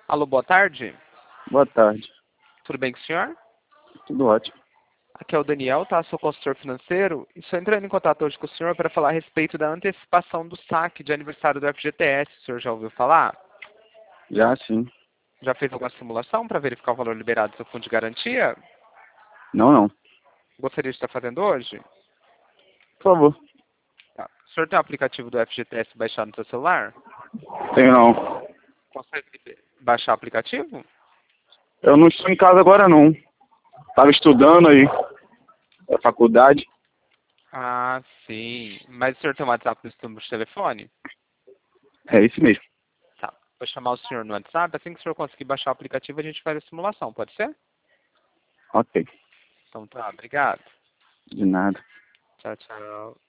Alô, boa tarde. Boa tarde. Tudo bem com o senhor? Tudo ótimo. Aqui é o Daniel, tá? Sou consultor financeiro e estou entrando em contato hoje com o senhor para falar a respeito da antecipação do saque de aniversário do FGTS. O senhor já ouviu falar? Já sim. Já fez alguma simulação para verificar o valor liberado do seu fundo de garantia? Não, não. Gostaria de estar fazendo hoje? Por favor. Tá. O senhor tem o aplicativo do FGTS baixado no seu celular? Tenho não. Consegue baixar o aplicativo? Eu não estou em casa agora não. Estava estudando aí. Da faculdade. Ah, sim. Mas o senhor tem um WhatsApp do número de telefone? É isso mesmo. Tá. Vou chamar o senhor no WhatsApp. Assim que o senhor conseguir baixar o aplicativo, a gente faz a simulação. Pode ser? Ok. Então tá. Obrigado. De nada. Tchau, tchau.